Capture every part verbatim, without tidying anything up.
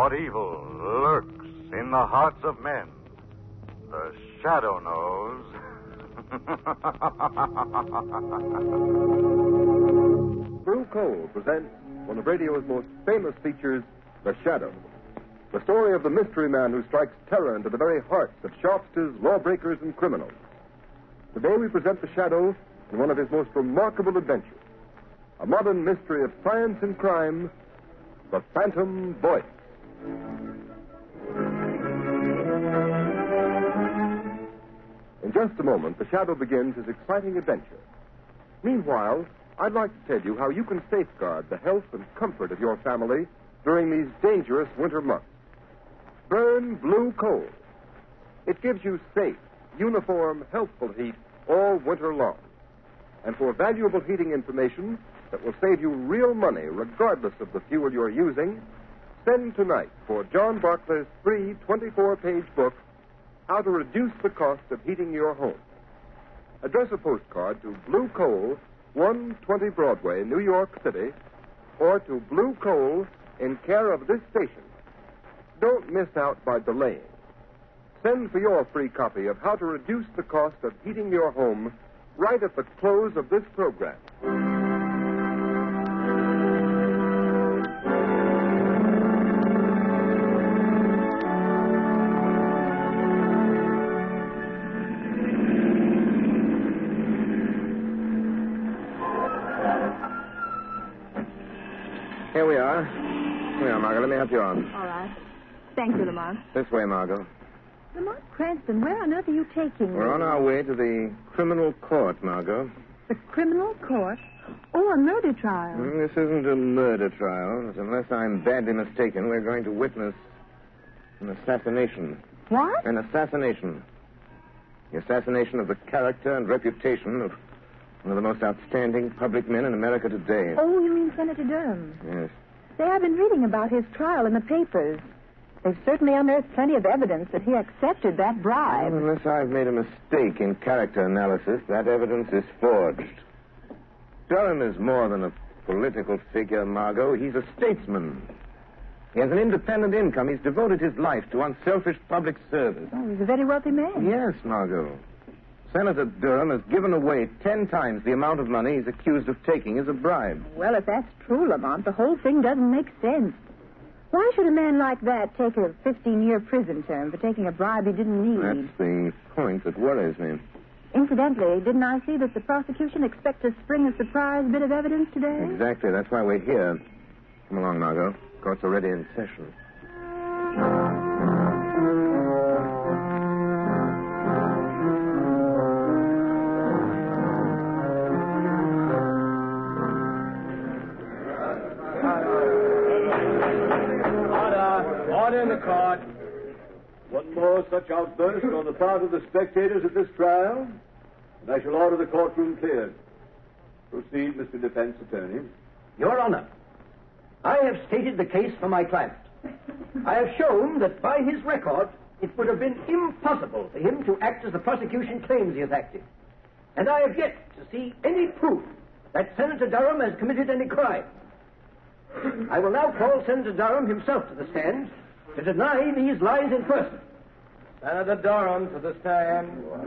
what evil lurks in the hearts of men, the Shadow knows. Blue Coal presents one of radio's most famous features, The Shadow. The story of the mystery man who strikes terror into the very hearts of shopsters, lawbreakers, and criminals. Today we present The Shadow in one of his most remarkable adventures. A modern mystery of science and crime, The Phantom Voice. In just a moment, The Shadow begins his exciting adventure. Meanwhile, I'd like to tell you how you can safeguard the health and comfort of your family during these dangerous winter months. Burn Blue Coal. It gives you safe, uniform, healthful heat all winter long. And for valuable heating information that will save you real money regardless of the fuel you're using, send tonight for John Barclay's free twenty-four page book, How to Reduce the Cost of Heating Your Home. Address a postcard to Blue Coal, one twenty Broadway, New York City, or to Blue Coal in care of this station. Don't miss out by delaying. Send for your free copy of How to Reduce the Cost of Heating Your Home right at the close of this program. Here we are. Here we are, Margot. Let me help you on. All right. Thank you, Lamont. This way, Margot. Lamont Cranston, where on earth are you taking me? We're on our way to the criminal court, Margot. The criminal court? Oh, a murder trial. Mm, this isn't a murder trial. But unless I'm badly mistaken, we're going to witness an assassination. What? An assassination. The assassination of the character and reputation of one of the most outstanding public men in America today. Oh, you mean Senator Durham? Yes. Say, I've been reading about his trial in the papers. They've certainly unearthed plenty of evidence that he accepted that bribe. Well, unless I've made a mistake in character analysis, that evidence is forged. Durham is more than a political figure, Margot. He's a statesman. He has an independent income. He's devoted his life to unselfish public service. Oh, he's a very wealthy man. Yes, Margot. Senator Durham has given away ten times the amount of money he's accused of taking as a bribe. Well, if that's true, Lamont, the whole thing doesn't make sense. Why should a man like that take a fifteen-year prison term for taking a bribe he didn't need? That's the point that worries me. Incidentally, didn't I see that the prosecution expects to spring a surprise bit of evidence today? Exactly. That's why we're here. Come along, Margot. Court's already in session. Order in the court. One more such outburst on the part of the spectators at this trial, and I shall order the courtroom cleared. Proceed, Mister Defense Attorney. Your Honor, I have stated the case for my client. I have shown that by his record, it would have been impossible for him to act as the prosecution claims he has acted. And I have yet to see any proof that Senator Durham has committed any crime. I will now call Senator Durham himself to the stand to deny these lies in person. Senator Durham to the stand.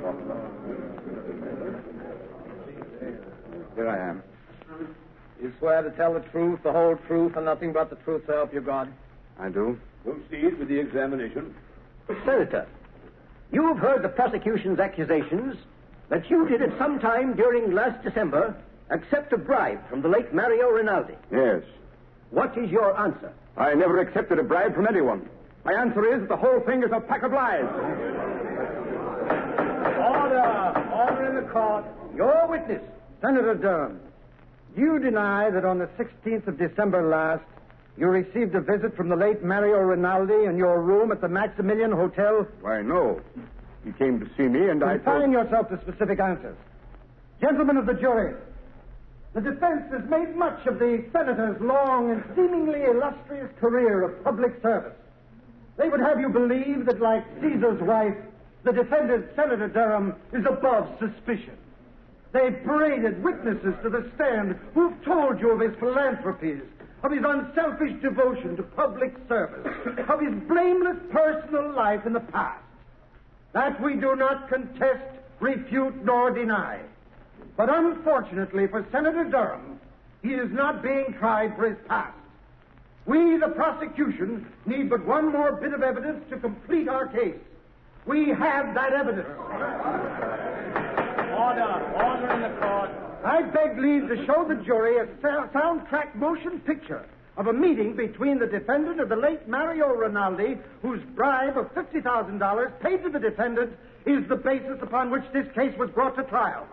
Here I am. You swear to tell the truth, the whole truth, and nothing but the truth, so help you God? I do. Proceed with the examination. Senator, you have heard the prosecution's accusations that you did at some time during last December accept a bribe from the late Mario Rinaldi. Yes. What is your answer? I never accepted a bribe from anyone. My answer is the whole thing is a pack of lies. Order! Order in the court. Your witness. Senator Durham, you deny that on the sixteenth of December last, you received a visit from the late Mario Rinaldi in your room at the Maximilian Hotel? Why, no. He came to see me, and I Confine told... yourself to specific answers. Gentlemen of the jury, the defense has made much of the senator's long and seemingly illustrious career of public service. They would have you believe that, like Caesar's wife, the defendant, Senator Durham, is above suspicion. They paraded witnesses to the stand who've told you of his philanthropies, of his unselfish devotion to public service, of his blameless personal life in the past. That we do not contest, refute, nor deny. But unfortunately for Senator Durham, he is not being tried for his past. We, the prosecution, need but one more bit of evidence to complete our case. We have that evidence. Order. Order in the court. I beg leave to show the jury a soundtrack motion picture of a meeting between the defendant and the late Mario Rinaldi, whose bribe of fifty thousand dollars paid to the defendant is the basis upon which this case was brought to trial.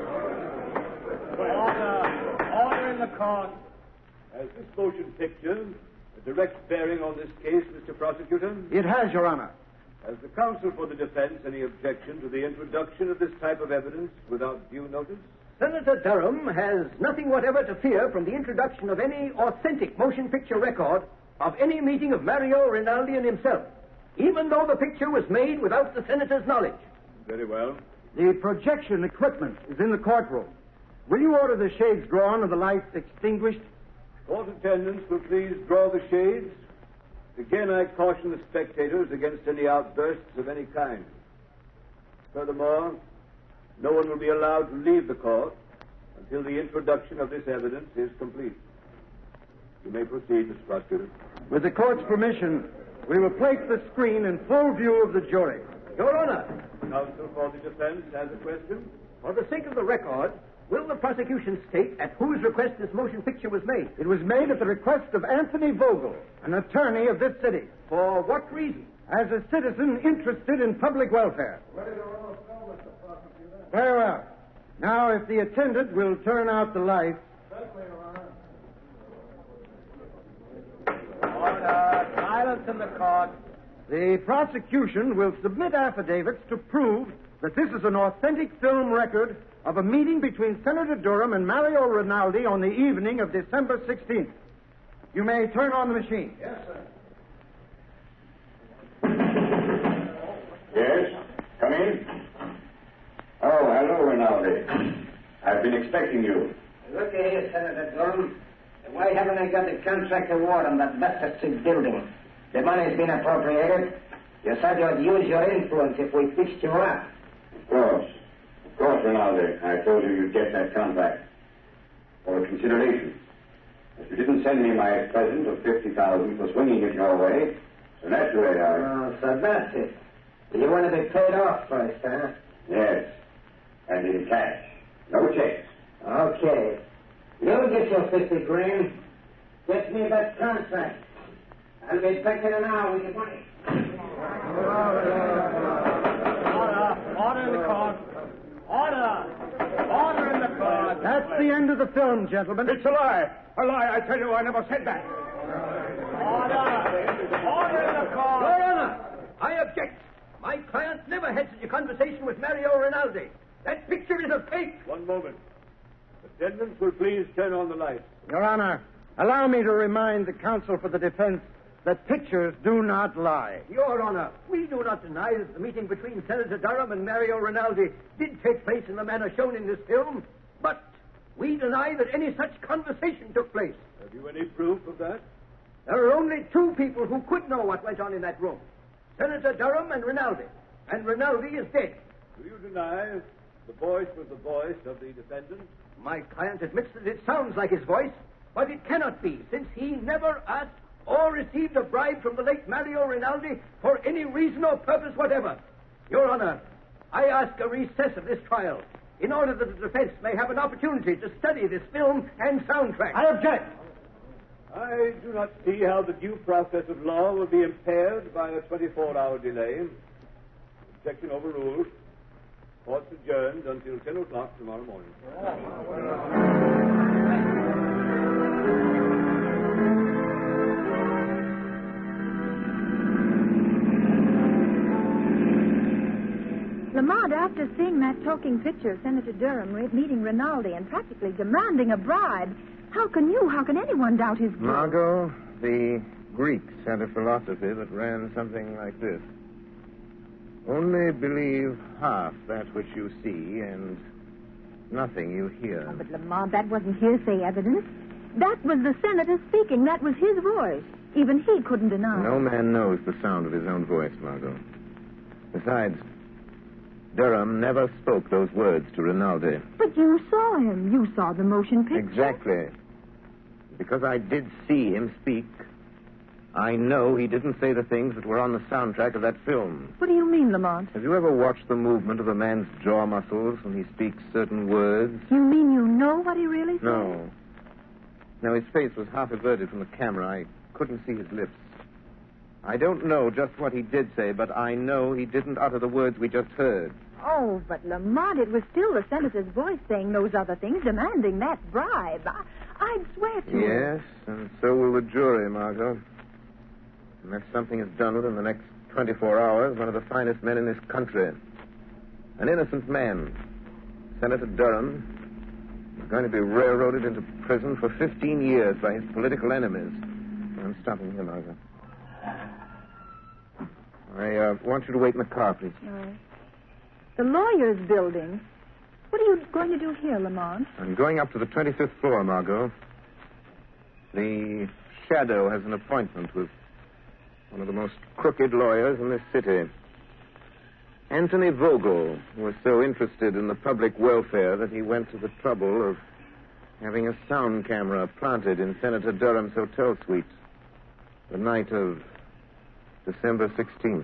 Order. Order in the court. Has this motion picture a direct bearing on this case, Mister Prosecutor? It has, Your Honor. Has the counsel for the defense any objection to the introduction of this type of evidence without due notice? Senator Durham has nothing whatever to fear from the introduction of any authentic motion picture record of any meeting of Mario Rinaldi and himself, even though the picture was made without the senator's knowledge. Very well. The projection equipment is in the courtroom. Will you order the shades drawn and the lights extinguished? Court attendants will please draw the shades. Again, I caution the spectators against any outbursts of any kind. Furthermore, no one will be allowed to leave the court until the introduction of this evidence is complete. You may proceed, Mister Prosecutor. With the court's permission, we will place the screen in full view of the jury. Your Honor, Counsel for the defense has a question. for the sake of the record, will the prosecution state at whose request this motion picture was made? It was made at the request of Anthony Vogel, an attorney of this city. For what reason? As a citizen interested in public welfare. Very well. Now, if the attendant will turn out the lights. Order. Silence in the court. The prosecution will submit affidavits to prove that this is an authentic film record of a meeting between Senator Durham and Mario Rinaldi on the evening of December sixteenth. You may turn on the machine. Yes, sir. Yes? Come in. Oh, hello, Rinaldi. I've been expecting you. Look here, Senator Durham. Why haven't I got the contract award on that Buster Street building? The money's been appropriated. You said you'd use your influence if we fixed you up. Of course. Of course, Rinaldi. I told you you'd get that contract. For a consideration. If you didn't send me my present of fifty thousand dollars for swinging it your way, so naturally I... Oh, so that's it. You want to be paid off first, huh? Yes. And in cash. No checks. Okay. You'll get your fifty grand. Get me that contract. I'll be back in an hour with the money. Order. Order in the court. Order. Order in the court. That's the end of the film, gentlemen. It's a lie. A lie. I tell you, I never said that. Order. Order in the court. Your Honor, I object. My client never had such a conversation with Mario Rinaldi. That picture is a fake. One moment. Attendants will please turn on the lights. Your Honor, allow me to remind the counsel for the defense that pictures do not lie. Your Honor, we do not deny that the meeting between Senator Durham and Mario Rinaldi did take place in the manner shown in this film, but we deny that any such conversation took place. Have you any proof of that? There are only two people who could know what went on in that room. Senator Durham and Rinaldi. And Rinaldi is dead. Do you deny the voice was the voice of the defendant? My client admits that it sounds like his voice, but it cannot be, since he never asked or received a bribe from the late Mario Rinaldi for any reason or purpose whatever. Your Honor, I ask a recess of this trial in order that the defense may have an opportunity to study this film and soundtrack. I object. I do not see how the due process of law will be impaired by a twenty-four hour delay. Objection overruled. Court's adjourned until ten o'clock tomorrow morning. Lamont, after seeing that talking picture of Senator Durham re- meeting Rinaldi and practically demanding a bribe, how can you, how can anyone doubt his guilt? Margot, the Greeks had a philosophy that ran something like this. Only believe half that which you see and nothing you hear. Oh, but Lamont, that wasn't hearsay evidence. That was the senator speaking. That was his voice. Even he couldn't deny it. No man knows the sound of his own voice, Margot. Besides, Durham never spoke those words to Rinaldi. But you saw him. You saw the motion picture. Exactly. Because I did see him speak, I know he didn't say the things that were on the soundtrack of that film. What do you mean, Lamont? Have you ever watched the movement of a man's jaw muscles when he speaks certain words? You mean you know what he really said? No. No, his face was half averted from the camera. I couldn't see his lips. I don't know just what he did say, but I know he didn't utter the words we just heard. Oh, but Lamont, it was still the senator's voice saying those other things, demanding that bribe. I, I'd swear to it. Yes, and so will the jury, Margot. Unless something is done within the next twenty-four hours, one of the finest men in this country, an innocent man, Senator Durham, is going to be railroaded into prison for fifteen years by his political enemies. I'm stopping here, Margot. I uh, want you to wait in the car, please. All right. The lawyer's building. What are you going to do here, Lamont? I'm going up to the twenty-fifth floor, Margot. The Shadow has an appointment with one of the most crooked lawyers in this city. Anthony Vogel, who was so interested in the public welfare that he went to the trouble of having a sound camera planted in Senator Durham's hotel suite the night of December sixteenth.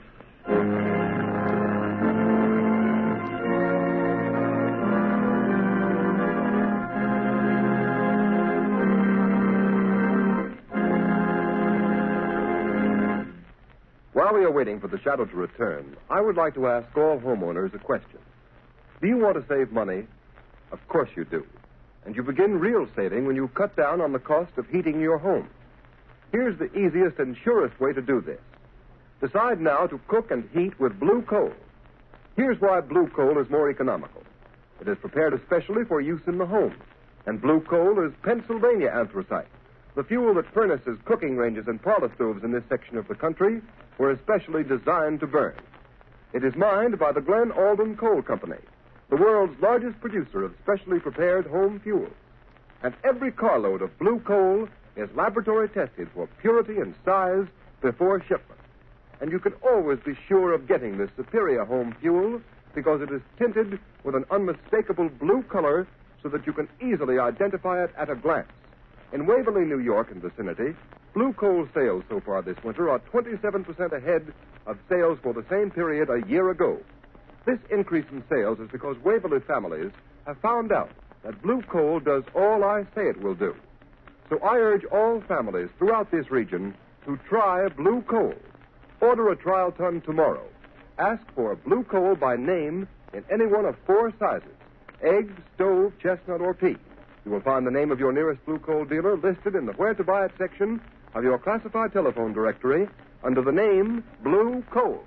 While we are waiting for the Shadow to return, I would like to ask all homeowners a question. Do you want to save money? Of course you do. And you begin real saving when you cut down on the cost of heating your home. Here's the easiest and surest way to do this. Decide now to cook and heat with blue coal. Here's why blue coal is more economical. It is prepared especially for use in the home. And blue coal is Pennsylvania anthracite, the fuel that furnaces, cooking ranges, and parlor stoves in this section of the country were especially designed to burn. It is mined by the Glen Alden Coal Company, the world's largest producer of specially prepared home fuels. And every carload of blue coal is laboratory tested for purity and size before shipment. And you can always be sure of getting this superior home fuel because it is tinted with an unmistakable blue color so that you can easily identify it at a glance. In Waverly, New York and vicinity, blue coal sales so far this winter are twenty-seven percent ahead of sales for the same period a year ago. This increase in sales is because Waverly families have found out that blue coal does all I say it will do. So I urge all families throughout this region to try blue coal. Order a trial ton tomorrow. Ask for blue coal by name in any one of four sizes: egg, stove, chestnut, or pea. You will find the name of your nearest blue coal dealer listed in the Where to Buy It section of your classified telephone directory under the name Blue Coal.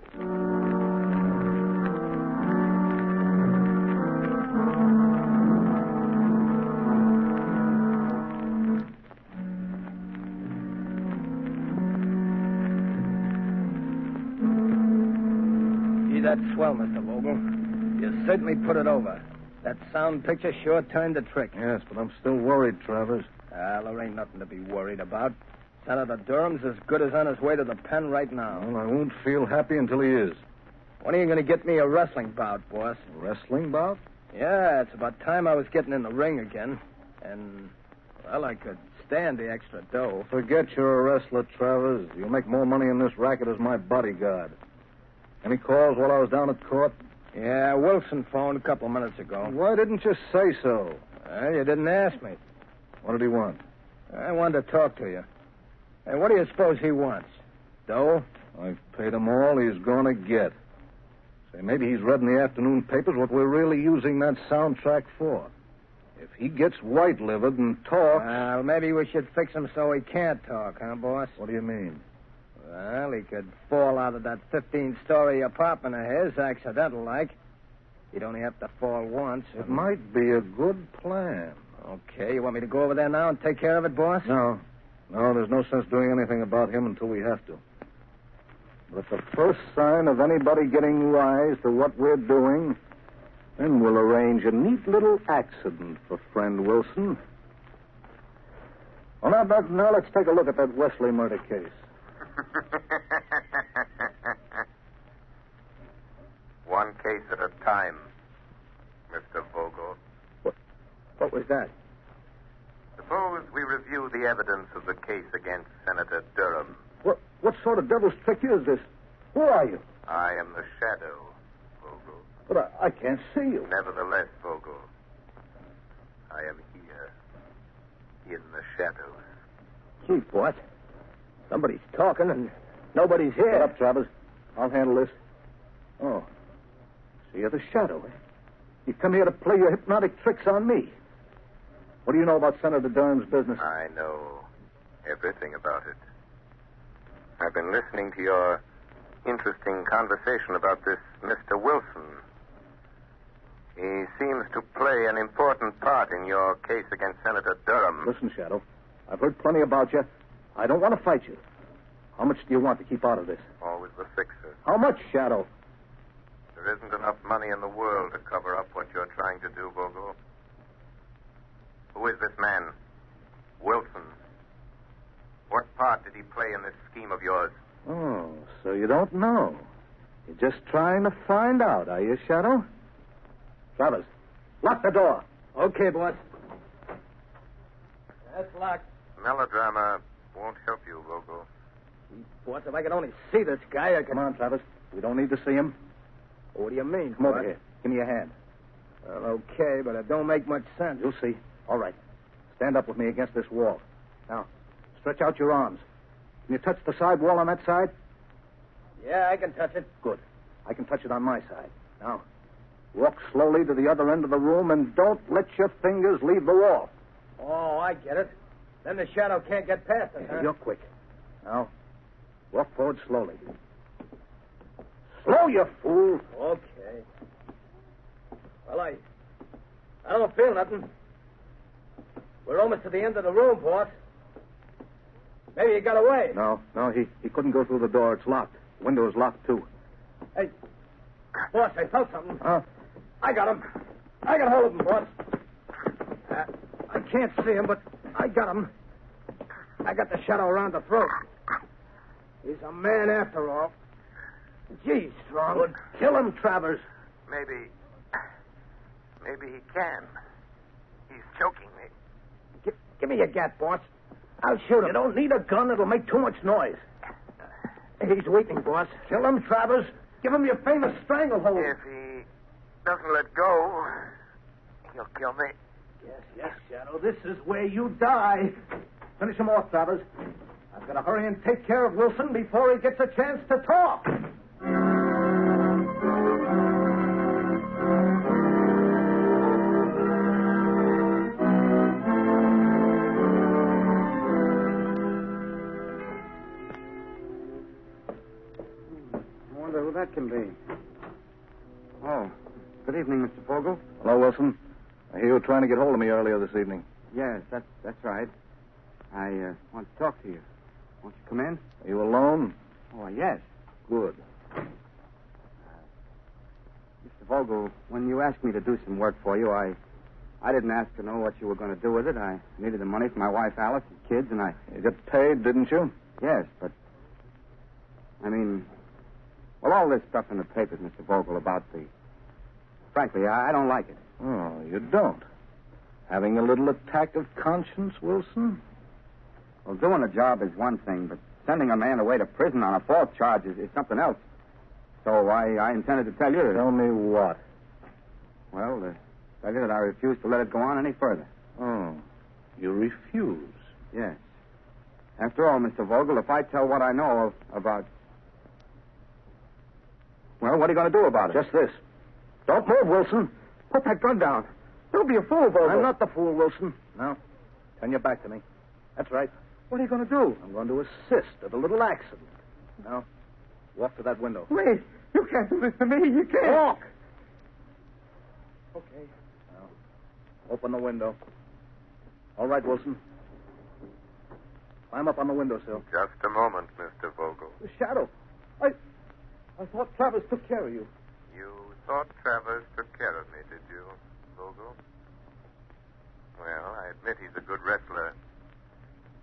Gee, that's swell, Mister Vogel. You certainly put it over. That sound picture sure turned the trick. Yes, but I'm still worried, Travers. Ah, there ain't nothing to be worried about. Senator Durham's as good as on his way to the pen right now. Well, I won't feel happy until he is. When are you going to get me a wrestling bout, boss? A wrestling bout? Yeah, it's about time I was getting in the ring again. And, well, I could stand the extra dough. Forget you're a wrestler, Travers. You'll make more money in this racket as my bodyguard. Any calls while I was down at court? Yeah, Wilson phoned a couple of minutes ago. Why didn't you say so? Well, you didn't ask me. What did he want? I wanted to talk to you. Hey, what do you suppose he wants? Dough? I've paid him all he's going to get. Say, maybe he's read in the afternoon papers what we're really using that soundtrack for. If he gets white-livered and talks... Well, maybe we should fix him so he can't talk, huh, boss? What do you mean? Well, he could fall out of that fifteen-story apartment of his, accidental-like. He'd only have to fall once. It and... might be a good plan. Okay, you want me to go over there now and take care of it, boss? No. No, there's no sense doing anything about him until we have to. But at the first sign of anybody getting wise to what we're doing, then we'll arrange a neat little accident for friend Wilson. Well, now, Doctor, now let's take a look at that Wesley murder case. One case at a time, Mister Vogel. What, what was that? Suppose we review the evidence of the case against Senator Durham. What, what sort of devil's trick is this? Who are you? I am the Shadow, Vogel. But I, I can't see you. Nevertheless, Vogel, I am here, in the shadows. Gee, what? Somebody's talking and nobody's here. Shut up, Travers. I'll handle this. Oh. So you're the Shadow, eh? You come here to play your hypnotic tricks on me. What do you know about Senator Durham's business? I know everything about it. I've been listening to your interesting conversation about this Mister Wilson. He seems to play an important part in your case against Senator Durham. Listen, Shadow, I've heard plenty about you. I don't want to fight you. How much do you want to keep out of this? Always the fixer. How much, Shadow? There isn't enough money in the world to cover up what you're trying to do, Vogel. Who is this man? Wilson. What part did he play in this scheme of yours? Oh, so you don't know. You're just trying to find out, are you, Shadow? Travers, lock the door. Okay, boss. That's locked. Melodrama won't help you, Vogel. Boss, if I could only see this guy, I could... Come on, Travers. We don't need to see him. What do you mean? Come over boss? here. Give me your hand. Well, okay, but it don't make much sense. You'll see. All right. Stand up with me against this wall. Now, stretch out your arms. Can you touch the side wall on that side? Yeah, I can touch it. Good. I can touch it on my side. Now, walk slowly to the other end of the room and don't let your fingers leave the wall. Oh, I get it. Then the Shadow can't get past it, huh? You're quick. Now, walk forward slowly. Slow, you fool. Okay. Well, I... I don't feel nothing. We're almost to the end of the room, boss. Maybe he got away. No, no, he, he couldn't go through the door. It's locked. The window is locked, too. Hey, boss, I felt something. Huh? I got him. I got hold of him, boss. Uh, I can't see him, but I got him. I got the Shadow around the throat. He's a man after all. Gee, Strong. Good. Kill him, Travers. Maybe. Maybe he can. He's choking me. Give, give me your gat, boss. I'll shoot him. You don't need a gun. It'll make too much noise. He's weakening, boss. Kill him, Travers. Give him your famous stranglehold. If he doesn't let go, he'll kill me. Yes, yes, Shadow. This is where you die. Finish him off, Travers. I've got to hurry and take care of Wilson before he gets a chance to talk. I wonder who that can be. Oh, good evening, Mister Vogel. Hello, Wilson. I hear you were trying to get hold of me earlier this evening. Yes, that's that's right. I uh, want to talk to you. Won't you come in? Are you alone? Oh, yes. Good. Mister Vogel, when you asked me to do some work for you, I I didn't ask to know what you were going to do with it. I needed the money for my wife, Alice, and kids, and I... You got paid, didn't you? Yes, but... I mean... Well, all this stuff in the papers, Mister Vogel, about the... Frankly, I, I don't like it. Oh, you don't? Having a little attack of conscience, Wilson? Well, doing a job is one thing, but sending a man away to prison on a false charge is, is something else. So I, I intended to tell you that... Tell me what? Well, uh, tell you that I refuse to let it go on any further. Oh, you refuse? Yes. After all, Mister Vogel, if I tell what I know of, about... Well, what are you going to do about it? Just this. Don't move, Wilson. Put that gun down. Don't be a fool, Vogel. I'm not the fool, Wilson. Now, turn your back to me. That's right. What are you going to do? I'm going to assist at a little accident. Now, walk to that window. Wait. You can't do this to me. You can't. Walk. Okay. Now, open the window. All right, Wilson. Climb up on the windowsill. Just a moment, Mister Vogel. The Shadow. I... I thought Travers took care of you. You thought Travers took care of me, did you, Vogel? Well, I admit he's a good wrestler.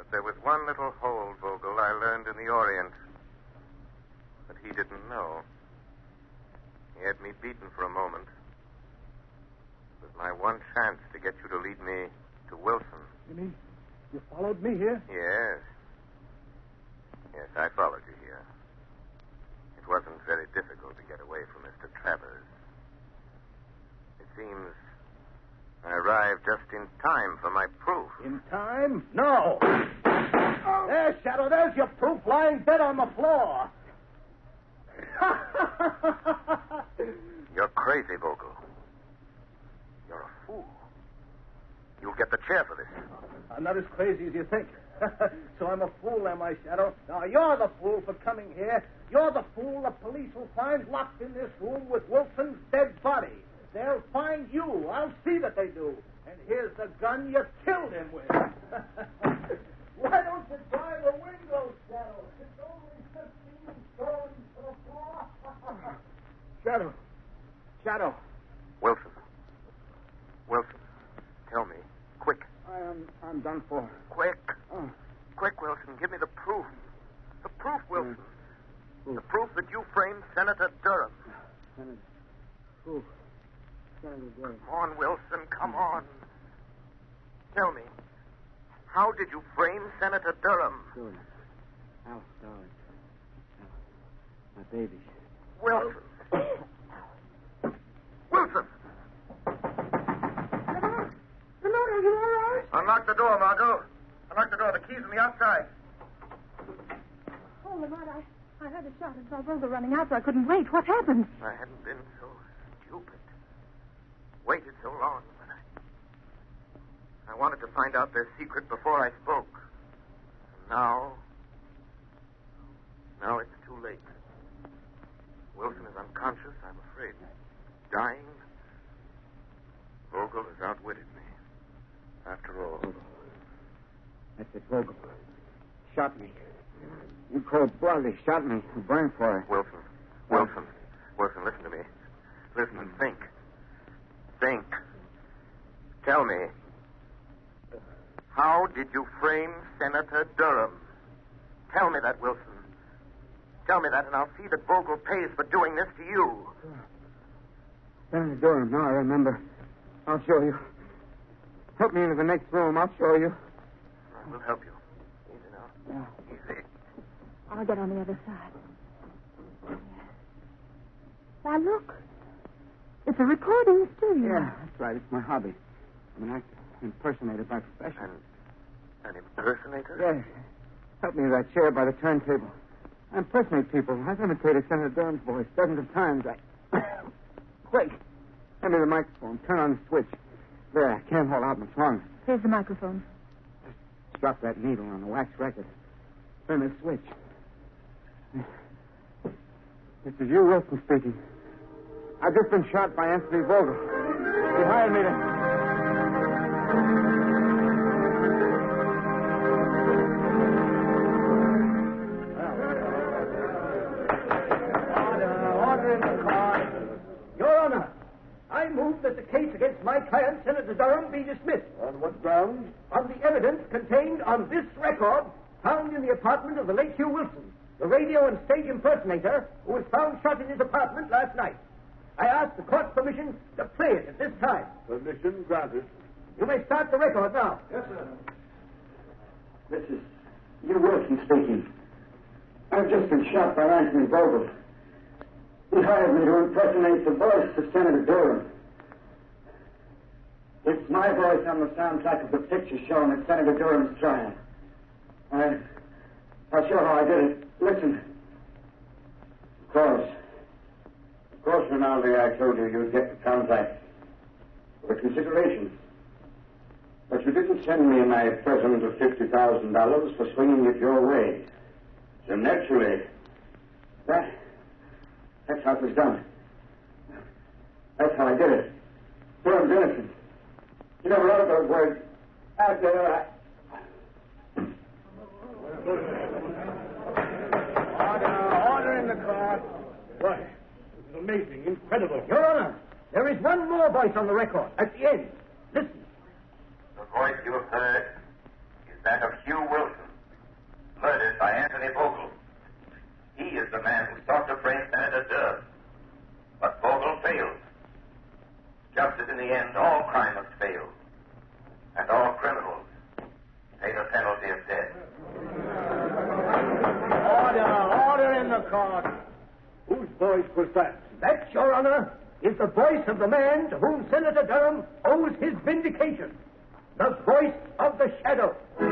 But there was one little hold, Vogel, I learned in the Orient. But he didn't know. He had me beaten for a moment. It was my one chance to get you to lead me to Wilson. You mean you followed me here? Yes. Yes, I followed you here. It wasn't very difficult to get away from Mister Travers. It seems I arrived just in time for my proof. In time? No. There's Shadow. There's your proof lying dead on the floor. You're crazy, Vogel. You're a fool. You'll get the chair for this. I'm not as crazy as you think. So I'm a fool, am I, Shadow? Now, you're the fool for coming here. You're the fool the police will find locked in this room with Wilson's dead body. They'll find you. I'll see that they do. And here's the gun you killed him with. Why don't you try the window, Shadow? It's only fifteen stories to the floor. Shadow. Shadow. Wilson. Wilson. Tell me. Quick. I am I'm done for. Quick. Oh. Quick, Wilson. Give me the proof. The proof, Wilson. Proof. The proof that you framed Senator Durham. Senator. Proof. Senator Durham. Come on, Wilson. Come on. Tell me. How did you frame Senator Durham? Sure. Alice, darling. My baby. Wilson. Wilson! Lamont, are you all right? Unlock the door, Margot. Unlock the door. The key's on the outside. Oh, Lamont, I, I heard a shot and saw Vogel running out, so I couldn't wait. What happened? I hadn't been so stupid. Waited so long. But I, I wanted to find out their secret before I spoke. And now... Now it's too late. Wilson is unconscious, I'm afraid. Dying. Vogel has outwitted me. After all. That's it, Vogel. Shot me. You cold blooded. Shot me. Burned for it. Wilson. Wilson. Wilson, listen to me. Listen and think. Think. Tell me. How did you frame Senator Durham? Tell me that, Wilson. Tell me that, and I'll see that Vogel pays for doing this to you. Senator Durham, now I remember. I'll show you. Help me into the next room. I'll show you. I will help you. Easy now. Yeah. Easy. I'll get on the other side. Why, look. It's a recording studio. Yeah, that's right. It's my hobby. I'm an actor. Impersonator by profession. An, an impersonator? Yes. Help me to that chair by the turntable. I impersonate people. I've imitated Senator Durham's voice dozens of times. I... Quick. Hand me the microphone. Turn on the switch. There, I can't hold out much longer. Here's the microphone. Just drop that needle on the wax record. Turn the switch. This is you, Wilson, speaking. I've just been shot by Anthony Vogel. He hired me to... I move that the case against my client, Senator Durham, be dismissed. On what grounds? On the evidence contained on this record found in the apartment of the late Hugh Wilson, the radio and stage impersonator who was found shot in his apartment last night. I ask the court's permission to play it at this time. Permission granted. You may start the record now. Yes, sir. This is Hugh Wilson speaking. I've just been shot by Anthony Vogel. He hired me to impersonate the voice of Senator Durham. It's my voice on the soundtrack of the picture shown at Senator Durham's trial. I, I'll show how I did it. Listen. Of course. Of course, Rinaldi, I told you you'd get the contract for consideration. But you didn't send me my present of fifty thousand dollars for swinging it your way. So naturally, that... That's how it was done. That's how I did it. Durham's innocent. You never wrote those words. After I... Order, order in the court. Why, this is amazing, incredible. Your Honor, there is one more voice on the record at the end. Listen. The voice you have heard is that of Hugh Wilson, murdered by Anthony Vogel. He is the man who sought to frame Senator Durham, but Vogel failed. Just as in the end all crime must fail, and all criminals pay the penalty of death. Order, order in the court. Whose voice was that? That, Your Honor, is the voice of the man to whom Senator Durham owes his vindication. The voice of the shadow.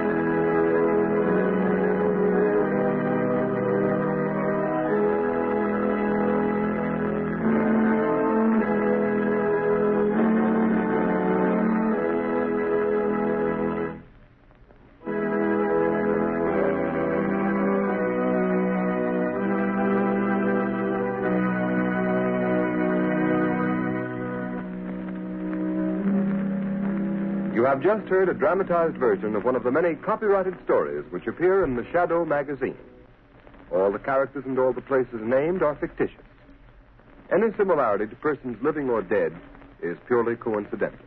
You have just heard a dramatized version of one of the many copyrighted stories which appear in the Shadow magazine. All the characters and all the places named are fictitious. Any similarity to persons living or dead is purely coincidental.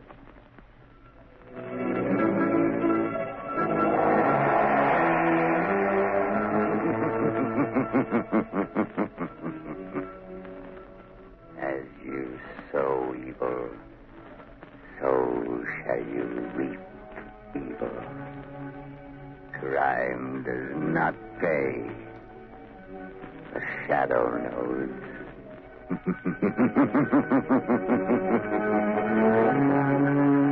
As you sow evil, so shall you reap evil. Crime does not pay. The shadow knows.